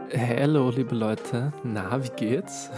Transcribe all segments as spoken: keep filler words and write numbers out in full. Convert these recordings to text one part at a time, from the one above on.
Hallo, liebe Leute. Na, wie geht's?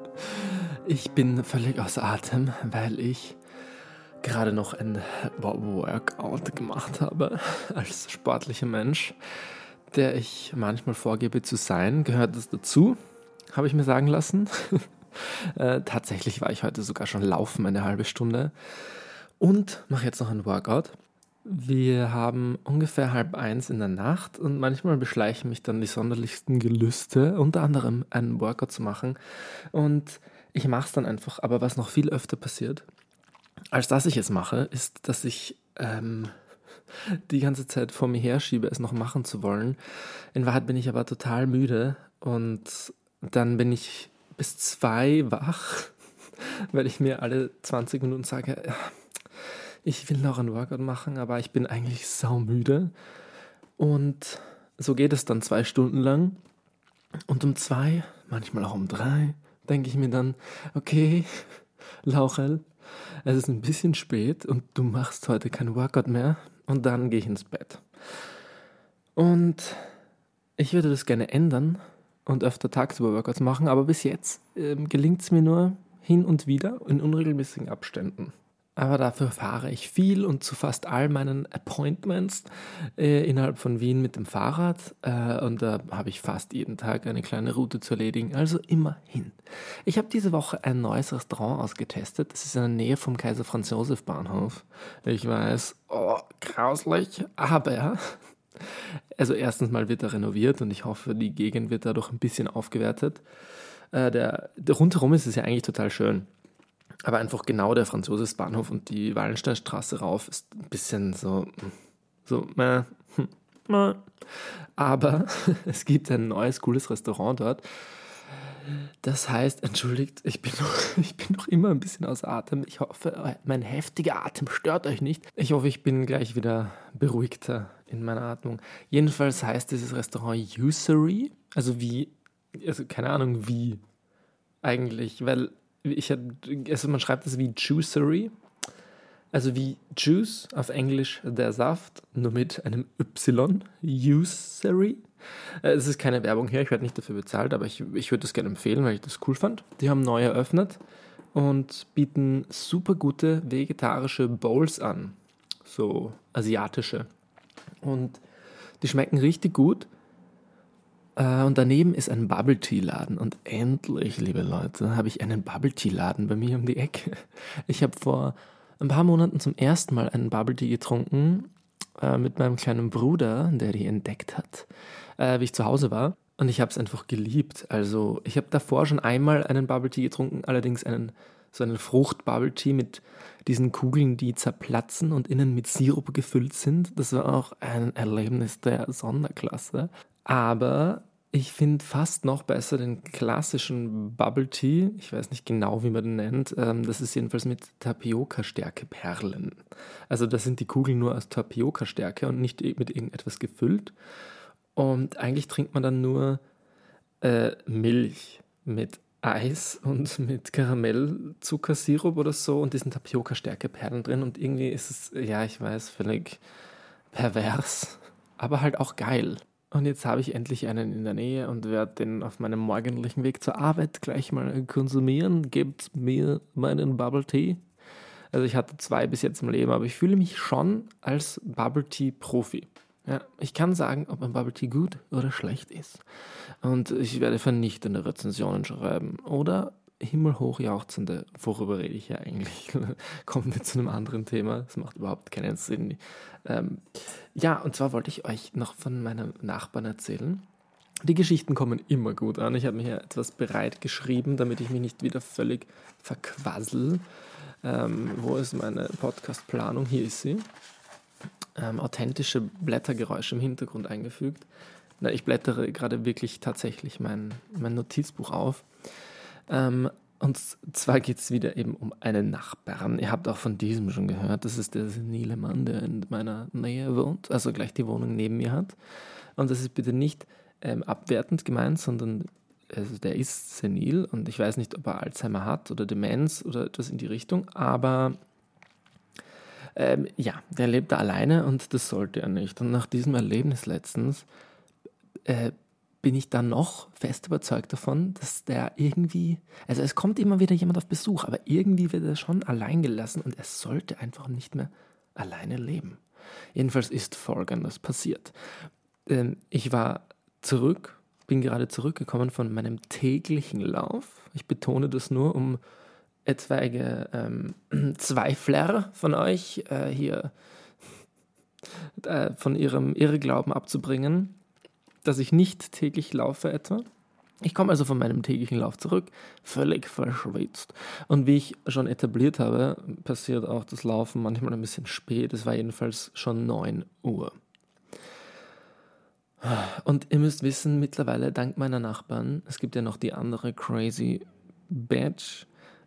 Ich bin völlig außer Atem, weil ich gerade noch ein Workout gemacht habe. Als sportlicher Mensch, der ich manchmal vorgebe zu sein, gehört das dazu, habe ich mir sagen lassen. äh, tatsächlich war ich heute sogar schon laufen eine halbe Stunde und mache jetzt noch ein Workout. Wir haben ungefähr halb eins in der Nacht und manchmal beschleichen mich dann die sonderlichsten Gelüste, unter anderem einen Workout zu machen. Und ich mache es dann einfach. Aber was noch viel öfter passiert, als dass ich es mache, ist, dass ich ähm, die ganze Zeit vor mir herschiebe, es noch machen zu wollen. In Wahrheit bin ich aber total müde und dann bin ich bis zwei wach, weil ich mir alle zwanzig Minuten sage, ja, ich will noch ein Workout machen, aber ich bin eigentlich saumüde. Und so geht es dann zwei Stunden lang. Und um zwei, manchmal auch um drei, denke ich mir dann, okay, Laurel, es ist ein bisschen spät und du machst heute kein Workout mehr. Und dann gehe ich ins Bett. Und ich würde das gerne ändern und öfter tagsüber Workouts machen, aber bis jetzt ähm, gelingt es mir nur hin und wieder in unregelmäßigen Abständen. Aber dafür fahre ich viel und zu fast all meinen Appointments äh, innerhalb von Wien mit dem Fahrrad. Äh, und da habe ich fast jeden Tag eine kleine Route zu erledigen, also immerhin. Ich habe diese Woche ein neues Restaurant ausgetestet. Das ist in der Nähe vom Kaiser Franz Josef Bahnhof. Ich weiß, oh, grauslich, aber... Also erstens mal wird er renoviert und ich hoffe, die Gegend wird dadurch ein bisschen aufgewertet. Äh, der, der, rundherum ist es ja eigentlich total schön. Aber einfach genau der Franz-Josefs-Bahnhof und die Wallensteinstraße rauf ist ein bisschen so, so, meh, meh. Aber es gibt ein neues, cooles Restaurant dort. Das heißt, entschuldigt, ich bin, noch, ich bin noch immer ein bisschen außer Atem. Ich hoffe, mein heftiger Atem stört euch nicht. Ich hoffe, ich bin gleich wieder beruhigter in meiner Atmung. Jedenfalls heißt dieses Restaurant Usury, also wie, also keine Ahnung wie eigentlich, weil ich also man schreibt das wie Juicery, also wie Juice auf Englisch der Saft, nur mit einem Y, Usury. Es ist keine Werbung hier, ich werde nicht dafür bezahlt, aber ich, ich würde das gerne empfehlen, weil ich das cool fand. Die haben neu eröffnet und bieten super gute vegetarische Bowls an, so asiatische. Und die schmecken richtig gut. Und daneben ist ein Bubble-Tea-Laden. Und endlich, liebe Leute, habe ich einen Bubble-Tea-Laden bei mir um die Ecke. Ich habe vor ein paar Monaten zum ersten Mal einen Bubble-Tea getrunken äh, mit meinem kleinen Bruder, der die entdeckt hat, äh, wie ich zu Hause war. Und ich habe es einfach geliebt. Also ich habe davor schon einmal einen Bubble-Tea getrunken, allerdings einen so einen Frucht-Bubble-Tea mit diesen Kugeln, die zerplatzen und innen mit Sirup gefüllt sind. Das war auch ein Erlebnis der Sonderklasse. Aber ich finde fast noch besser den klassischen Bubble Tea. Ich weiß nicht genau, wie man den nennt. Das ist jedenfalls mit Tapioca-Stärke-Perlen. Also das sind die Kugeln nur aus Tapioca-Stärke und nicht mit irgendetwas gefüllt. Und eigentlich trinkt man dann nur äh, Milch mit Eis und mit Karamellzuckersirup oder so und diesen Tapioca-Stärke-Perlen drin. Und irgendwie ist es, ja, ich weiß, völlig pervers, aber halt auch geil. Und jetzt habe ich endlich einen in der Nähe und werde den auf meinem morgendlichen Weg zur Arbeit gleich mal konsumieren. Gebt mir meinen Bubble Tea. Also ich hatte zwei bis jetzt im Leben, aber ich fühle mich schon als Bubble Tea Profi. Ja, ich kann sagen, ob ein Bubble Tea gut oder schlecht ist. Und ich werde vernichtende Rezensionen schreiben. Oder himmelhoch jauchzende, worüber rede ich ja eigentlich? Kommen wir zu einem anderen Thema. Das macht überhaupt keinen Sinn. Ähm, ja, und zwar wollte ich euch noch von meinem Nachbarn erzählen. Die Geschichten kommen immer gut an. Ich habe mir hier etwas bereit geschrieben, damit ich mich nicht wieder völlig verquassel. Ähm, wo ist meine Podcast-Planung? Hier ist sie. Ähm, authentische Blättergeräusche im Hintergrund eingefügt. Na, ich blättere gerade wirklich tatsächlich mein, mein Notizbuch auf. Ähm, und zwar geht es wieder eben um einen Nachbarn. Ihr habt auch von diesem schon gehört. Das ist der senile Mann, der in meiner Nähe wohnt, also gleich die Wohnung neben mir hat. Und das ist bitte nicht ähm, abwertend gemeint, sondern also der ist senil und ich weiß nicht, ob er Alzheimer hat oder Demenz oder etwas in die Richtung, aber ähm, ja, der lebt da alleine und das sollte er nicht. Und nach diesem Erlebnis letztens äh, bin ich dann noch fest überzeugt davon, dass der irgendwie, also es kommt immer wieder jemand auf Besuch, aber irgendwie wird er schon allein gelassen und er sollte einfach nicht mehr alleine leben. Jedenfalls ist Folgendes passiert. Ähm, ich war zurück, bin gerade zurückgekommen von meinem täglichen Lauf. Ich betone das nur, um etwaige ähm, Zweifler von euch äh, hier äh, von ihrem Irrglauben abzubringen, dass ich nicht täglich laufe etwa. Ich komme also von meinem täglichen Lauf zurück, völlig verschwitzt. Und wie ich schon etabliert habe, passiert auch das Laufen manchmal ein bisschen spät. Es war jedenfalls schon neun Uhr. Und ihr müsst wissen, mittlerweile dank meiner Nachbarn, es gibt ja noch die andere crazy Bitch,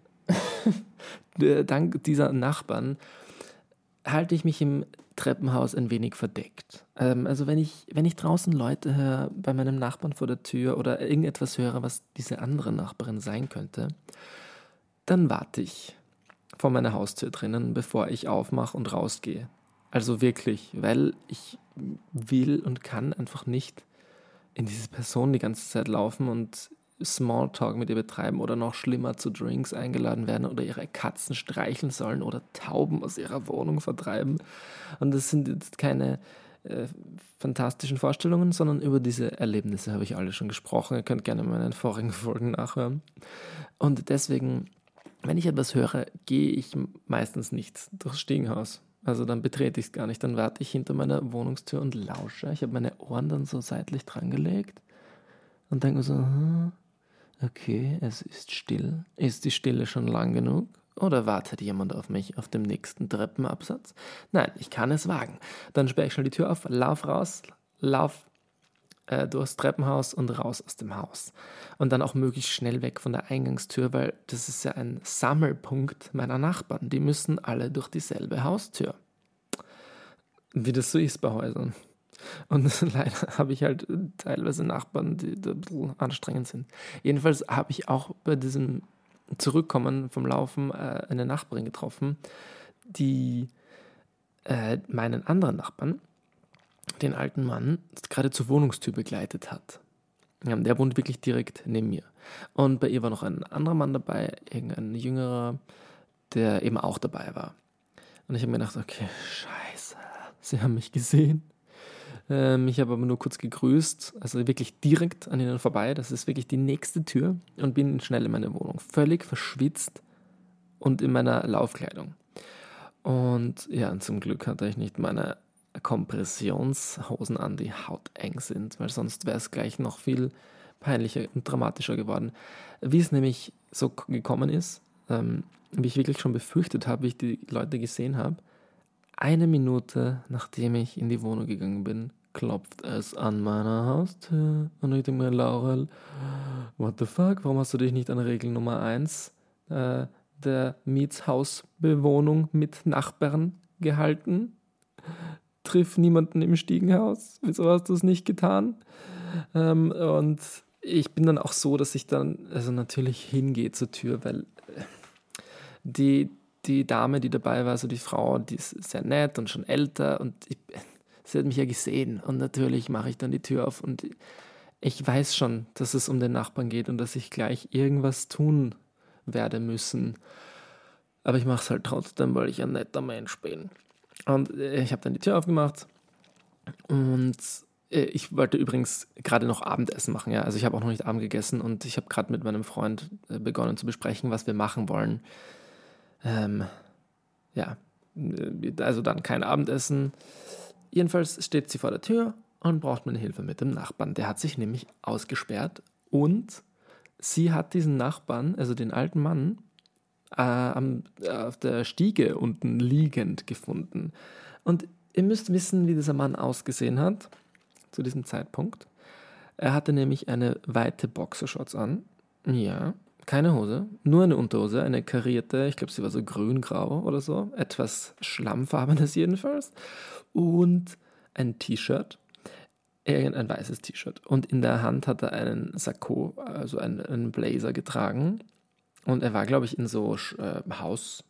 dank dieser Nachbarn halte ich mich im Treppenhaus ein wenig verdeckt. Ähm, also wenn ich, wenn ich draußen Leute höre, bei meinem Nachbarn vor der Tür oder irgendetwas höre, was diese andere Nachbarin sein könnte, dann warte ich vor meiner Haustür drinnen, bevor ich aufmache und rausgehe. Also wirklich, weil ich will und kann einfach nicht in diese Person die ganze Zeit laufen und Smalltalk mit ihr betreiben oder noch schlimmer zu Drinks eingeladen werden oder ihre Katzen streicheln sollen oder Tauben aus ihrer Wohnung vertreiben. Und das sind jetzt keine äh, fantastischen Vorstellungen, sondern über diese Erlebnisse habe ich alle schon gesprochen. Ihr könnt gerne meine vorigen Folgen nachhören. Und deswegen, wenn ich etwas höre, gehe ich meistens nicht durchs Stiegenhaus. Also dann betrete ich es gar nicht. Dann warte ich hinter meiner Wohnungstür und lausche. Ich habe meine Ohren dann so seitlich dran gelegt und denke mir so, hm, okay, es ist still. Ist die Stille schon lang genug? Oder wartet jemand auf mich auf dem nächsten Treppenabsatz? Nein, ich kann es wagen. Dann sperre ich schnell die Tür auf, lauf raus, lauf äh, durchs Treppenhaus und raus aus dem Haus. Und dann auch möglichst schnell weg von der Eingangstür, weil das ist ja ein Sammelpunkt meiner Nachbarn. Die müssen alle durch dieselbe Haustür. Wie das so ist bei Häusern. Und leider habe ich halt teilweise Nachbarn, die da ein bisschen anstrengend sind. Jedenfalls habe ich auch bei diesem Zurückkommen vom Laufen äh, eine Nachbarin getroffen, die äh, meinen anderen Nachbarn, den alten Mann, gerade zur Wohnungstür begleitet hat. Ja, der wohnt wirklich direkt neben mir. Und bei ihr war noch ein anderer Mann dabei, irgendein jüngerer, der eben auch dabei war. Und ich habe mir gedacht, okay, scheiße, sie haben mich gesehen. Ähm, ich habe aber nur kurz gegrüßt, also wirklich direkt an ihnen vorbei. Das ist wirklich die nächste Tür und bin schnell in meine Wohnung. Völlig verschwitzt und in meiner Laufkleidung. Und ja, zum Glück hatte ich nicht meine Kompressionshosen an, die hauteng sind, weil sonst wäre es gleich noch viel peinlicher und dramatischer geworden. Wie es nämlich so gekommen ist, ähm, wie ich wirklich schon befürchtet habe, wie ich die Leute gesehen habe, eine Minute nachdem ich in die Wohnung gegangen bin, klopft es an meiner Haustür und ich denke mir, Laurel, what the fuck, warum hast du dich nicht an Regel Nummer eins äh, der Mietshausbewohnung mit Nachbarn gehalten? Triff niemanden im Stiegenhaus, wieso hast du es nicht getan? Ähm, und ich bin dann auch so, dass ich dann also natürlich hingehe zur Tür, weil die, die Dame, die dabei war, also die Frau, die ist sehr nett und schon älter und ich, sie hat mich ja gesehen und natürlich mache ich dann die Tür auf und ich weiß schon, dass es um den Nachbarn geht und dass ich gleich irgendwas tun werde müssen. Aber ich mache es halt trotzdem, weil ich ein netter Mensch bin. Und ich habe dann die Tür aufgemacht und ich wollte übrigens gerade noch Abendessen machen. Ja? Also ich habe auch noch nicht Abend gegessen und ich habe gerade mit meinem Freund begonnen zu besprechen, was wir machen wollen. Ähm, ja, also dann kein Abendessen. Jedenfalls steht sie vor der Tür und braucht meine Hilfe mit dem Nachbarn. Der hat sich nämlich ausgesperrt und sie hat diesen Nachbarn, also den alten Mann, äh, am, äh, auf der Stiege unten liegend gefunden. Und ihr müsst wissen, wie dieser Mann ausgesehen hat zu diesem Zeitpunkt. Er hatte nämlich eine weite Boxershorts an. Ja, keine Hose, nur eine Unterhose, eine karierte, ich glaube, sie war so grün-grau oder so, etwas schlammfarbenes jedenfalls. Und ein T-Shirt, ein weißes T-Shirt. Und in der Hand hat er einen Sakko, also einen, einen Blazer getragen. Und er war, glaube ich, in so äh,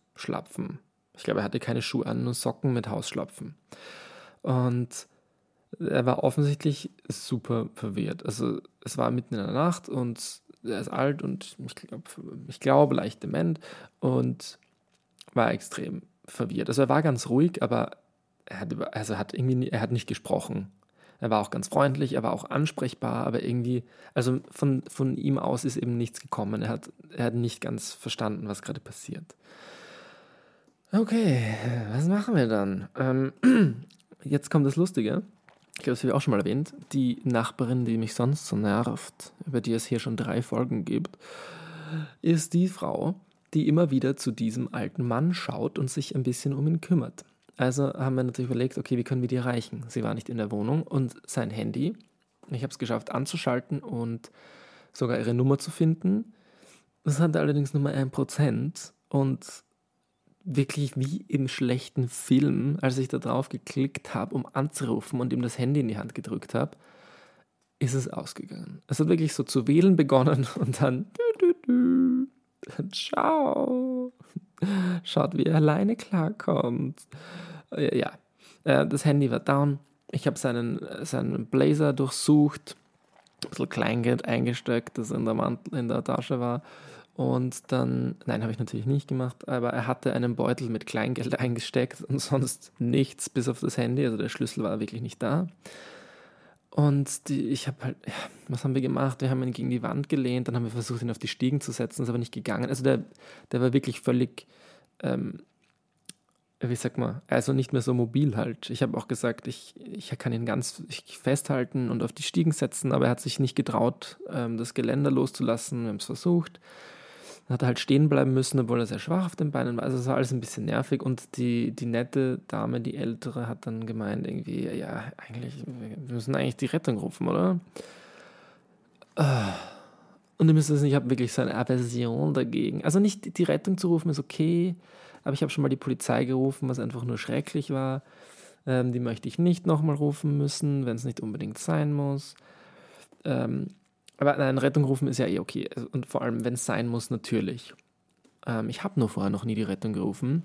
Hausschlapfen. Ich glaube, er hatte keine Schuhe an, nur Socken mit Hausschlapfen. Und Er war offensichtlich super verwirrt. Also es war mitten in der Nacht und er ist alt und ich glaube, ich glaube leicht dement und war extrem verwirrt. Also er war ganz ruhig, aber er hat, über, also hat irgendwie, nie- er hat nicht gesprochen. Er war auch ganz freundlich, er war auch ansprechbar, aber irgendwie, also von, von ihm aus ist eben nichts gekommen. Er hat, er hat nicht ganz verstanden, was gerade passiert. Okay, was machen wir dann? Ähm, jetzt kommt das Lustige. Ich glaube, das habe ich auch schon mal erwähnt. Die Nachbarin, die mich sonst so nervt, über die es hier schon drei Folgen gibt, ist die Frau, die immer wieder zu diesem alten Mann schaut und sich ein bisschen um ihn kümmert. Also haben wir natürlich überlegt, okay, wie können wir die erreichen? Sie war nicht in der Wohnung und sein Handy, ich habe es geschafft anzuschalten und sogar ihre Nummer zu finden. Das hatte allerdings nur mal ein Prozent und wirklich wie im schlechten Film, als ich da drauf geklickt habe, um anzurufen und ihm das Handy in die Hand gedrückt habe, ist es ausgegangen. Es hat wirklich so zu wählen begonnen und dann dü, dü, dü, ciao. Schaut, wie er alleine klarkommt. Äh, Ja, äh, das Handy war down. Ich habe seinen, seinen Blazer durchsucht, ein bisschen Kleingeld eingesteckt, das in der, Mantel, in der Tasche war. Und dann, nein, habe ich natürlich nicht gemacht, aber er hatte einen Beutel mit Kleingeld eingesteckt und sonst nichts bis auf das Handy. Also der Schlüssel war wirklich nicht da. Und die, ich habe halt, ja, was haben wir gemacht? Wir haben ihn gegen die Wand gelehnt, dann haben wir versucht, ihn auf die Stiegen zu setzen, ist aber nicht gegangen. Also der, der war wirklich völlig, ähm, wie sagt man, also nicht mehr so mobil halt. Ich habe auch gesagt, ich, ich kann ihn ganz ich festhalten und auf die Stiegen setzen, aber er hat sich nicht getraut, ähm, das Geländer loszulassen. Wir haben es versucht. Dann hat er halt stehen bleiben müssen, obwohl er sehr schwach auf den Beinen war. Also es war alles ein bisschen nervig und die, die nette Dame, die ältere, hat dann gemeint irgendwie, ja, eigentlich, wir müssen eigentlich die Rettung rufen, oder? Und ihr müsst wissen, ich habe wirklich so eine Aversion dagegen. Also nicht die Rettung zu rufen ist okay, aber ich habe schon mal die Polizei gerufen, was einfach nur schrecklich war. Ähm, die möchte ich nicht nochmal rufen müssen, wenn es nicht unbedingt sein muss. Ähm, aber nein, Rettung rufen ist ja eh okay. Also, und vor allem, wenn es sein muss, natürlich. Ähm, ich habe nur vorher noch nie die Rettung gerufen.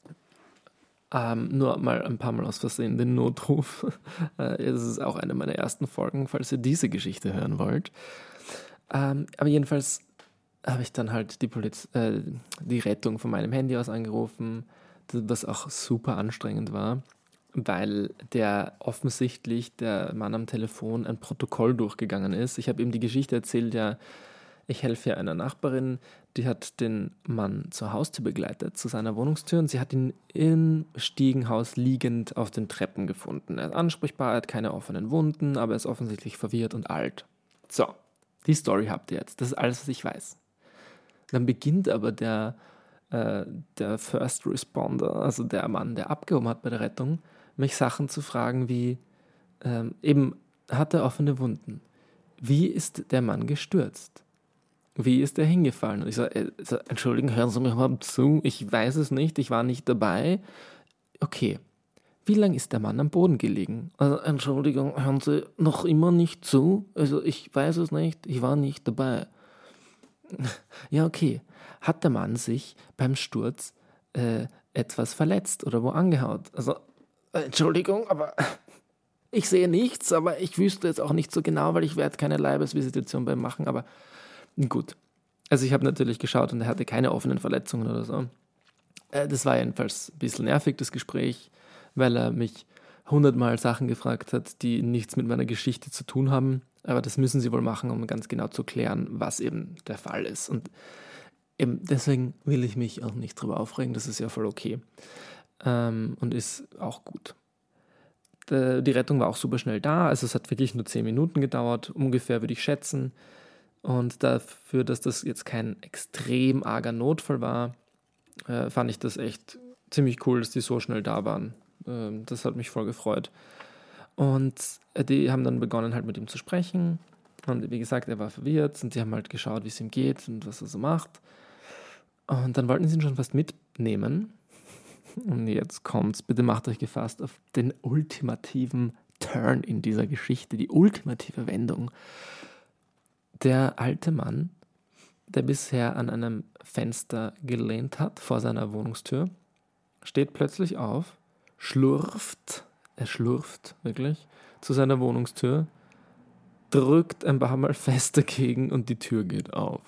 Ähm, nur mal ein paar Mal aus Versehen den Notruf. äh, das ist auch eine meiner ersten Folgen, falls ihr diese Geschichte hören wollt. Ähm, aber jedenfalls habe ich dann halt die, Poliz äh, die Rettung von meinem Handy aus angerufen, was auch super anstrengend war, weil der offensichtlich, der Mann am Telefon, ein Protokoll durchgegangen ist. Ich habe ihm die Geschichte erzählt, ja, ich helfe ja einer Nachbarin, die hat den Mann zur Haustür begleitet, zu seiner Wohnungstür und sie hat ihn im Stiegenhaus liegend auf den Treppen gefunden. Er ist ansprechbar, er hat keine offenen Wunden, aber er ist offensichtlich verwirrt und alt. So, die Story habt ihr jetzt. Das ist alles, was ich weiß. Dann beginnt aber der, äh, der First Responder, also der Mann, der abgehoben hat bei der Rettung, mich Sachen zu fragen wie, ähm, eben, hat er offene Wunden? Wie ist der Mann gestürzt? Wie ist er hingefallen? Und ich so, äh, so, Entschuldigung, hören Sie mir überhaupt zu? Ich weiß es nicht, ich war nicht dabei. Okay, wie lange ist der Mann am Boden gelegen? Also, Entschuldigung, hören Sie noch immer nicht zu? Also, ich weiß es nicht, ich war nicht dabei. Ja, okay. Hat der Mann sich beim Sturz äh, etwas verletzt oder wo angehaut? Also, äh, Entschuldigung, aber ich sehe nichts, aber ich wüsste jetzt auch nicht so genau, weil ich werde keine Leibesvisitation beim machen, aber gut. Also ich habe natürlich geschaut und er hatte keine offenen Verletzungen oder so. Äh, das war jedenfalls ein bisschen nervig, das Gespräch, weil er mich hundertmal Sachen gefragt hat, die nichts mit meiner Geschichte zu tun haben. Aber das müssen sie wohl machen, um ganz genau zu klären, was eben der Fall ist. Und eben deswegen will ich mich auch nicht drüber aufregen, das ist ja voll okay. Ähm, und ist auch gut. Die Rettung war auch super schnell da, also es hat wirklich nur zehn Minuten gedauert, ungefähr würde ich schätzen. Und dafür, dass das jetzt kein extrem arger Notfall war, äh, fand ich das echt ziemlich cool, dass die so schnell da waren. Ähm, das hat mich voll gefreut. Und äh, die haben dann begonnen halt mit ihm zu sprechen. Und wie gesagt, er war verwirrt und die haben halt geschaut, wie es ihm geht und was er so macht. Und dann wollten sie ihn schon fast mitnehmen. Und jetzt kommt's. Bitte macht euch gefasst auf den ultimativen Turn in dieser Geschichte, die ultimative Wendung. Der alte Mann, der bisher an einem Fenster gelehnt hat vor seiner Wohnungstür, steht plötzlich auf, schlurft, er schlurft wirklich, zu seiner Wohnungstür, drückt ein paar Mal fest dagegen und die Tür geht auf.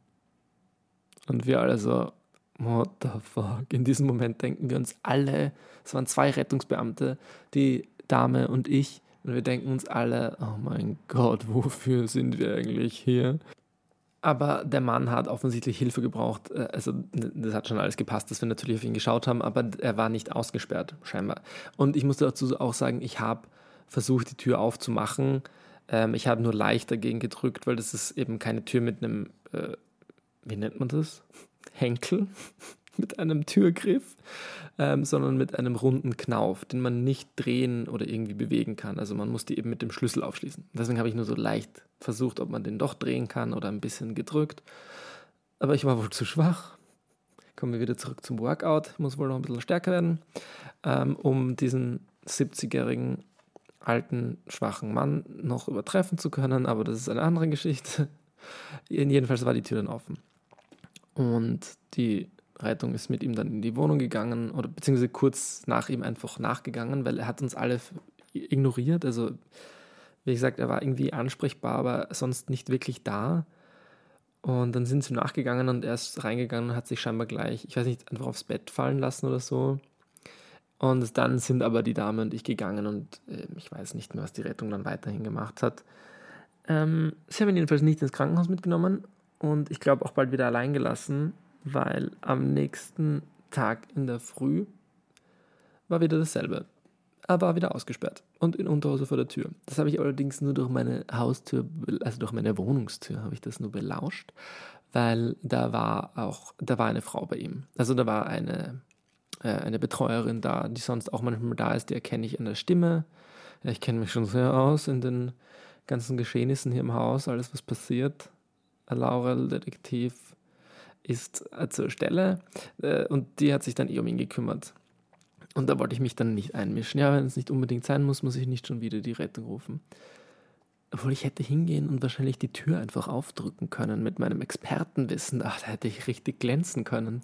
Und wir alle so, what the fuck? In diesem Moment denken wir uns alle, es waren zwei Rettungsbeamte, die Dame und ich, und wir denken uns alle, oh mein Gott, wofür sind wir eigentlich hier? Aber der Mann hat offensichtlich Hilfe gebraucht. Also das hat schon alles gepasst, dass wir natürlich auf ihn geschaut haben, aber er war nicht ausgesperrt, scheinbar. Und ich muss dazu auch sagen, ich habe versucht, die Tür aufzumachen. Ähm, ich habe nur leicht dagegen gedrückt, weil das ist eben keine Tür mit einem, äh, wie nennt man das? Henkel, mit einem Türgriff, ähm, sondern mit einem runden Knauf, den man nicht drehen oder irgendwie bewegen kann. Also man muss die eben mit dem Schlüssel aufschließen. Deswegen habe ich nur so leicht versucht, ob man den doch drehen kann oder ein bisschen gedrückt. Aber ich war wohl zu schwach. Kommen wir wieder zurück zum Workout. Ich muss wohl noch ein bisschen stärker werden, ähm, um diesen siebzigjährigen alten, schwachen Mann noch übertreffen zu können. Aber das ist eine andere Geschichte. Jedenfalls war die Tür dann offen. Und die Rettung ist mit ihm dann in die Wohnung gegangen oder beziehungsweise kurz nach ihm einfach nachgegangen, weil er hat uns alle ignoriert. Also wie gesagt, er war irgendwie ansprechbar, aber sonst nicht wirklich da. Und dann sind sie nachgegangen und er ist reingegangen und hat sich scheinbar gleich, ich weiß nicht, einfach aufs Bett fallen lassen oder so. Und dann sind aber die Dame und ich gegangen und äh, ich weiß nicht mehr, was die Rettung dann weiterhin gemacht hat. Ähm, sie haben ihn jedenfalls nicht ins Krankenhaus mitgenommen und ich glaube auch bald wieder allein gelassen, weil am nächsten Tag in der Früh war wieder dasselbe. Er war wieder ausgesperrt und in Unterhose vor der Tür. Das habe ich allerdings nur durch meine Haustür, also durch meine Wohnungstür habe ich das nur belauscht, weil da war auch, da war eine Frau bei ihm. Also da war eine, äh, eine Betreuerin da, die sonst auch manchmal da ist, die erkenne ich an der Stimme. Ja, ich kenne mich schon sehr aus in den ganzen Geschehnissen hier im Haus, alles was passiert. Laurel, Detektiv, ist äh, zur Stelle äh, und die hat sich dann eh um ihn gekümmert. Und da wollte ich mich dann nicht einmischen. Ja, wenn es nicht unbedingt sein muss, muss ich nicht schon wieder die Rettung rufen. Obwohl ich hätte hingehen und wahrscheinlich die Tür einfach aufdrücken können mit meinem Expertenwissen. Ach, da hätte ich richtig glänzen können.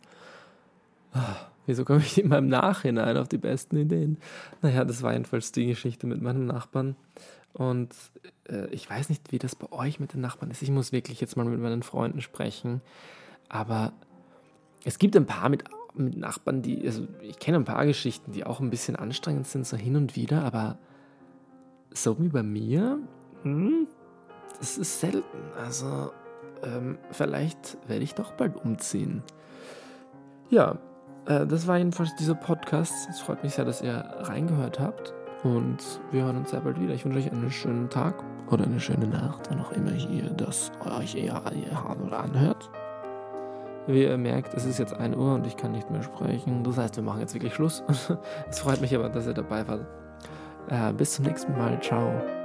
Ach, wieso komme ich immer im Nachhinein auf die besten Ideen? Naja, das war jedenfalls die Geschichte mit meinem Nachbarn. Und äh, ich weiß nicht, wie das bei euch mit den Nachbarn ist. Ich muss wirklich jetzt mal mit meinen Freunden sprechen. Aber es gibt ein paar mit, mit Nachbarn, die, also ich kenne ein paar Geschichten, die auch ein bisschen anstrengend sind, so hin und wieder, aber so wie bei mir, hm, das ist selten. Also ähm, vielleicht werde ich doch bald umziehen. Ja, äh, das war jedenfalls dieser Podcast. Es freut mich sehr, dass ihr reingehört habt und wir hören uns sehr bald wieder. Ich wünsche euch einen schönen Tag oder eine schöne Nacht, wann auch immer ihr das euch eher anhört. Wie ihr merkt, es ist jetzt ein Uhr und ich kann nicht mehr sprechen. Das heißt, wir machen jetzt wirklich Schluss. Es freut mich aber, dass ihr dabei wart. Äh, bis zum nächsten Mal. Ciao.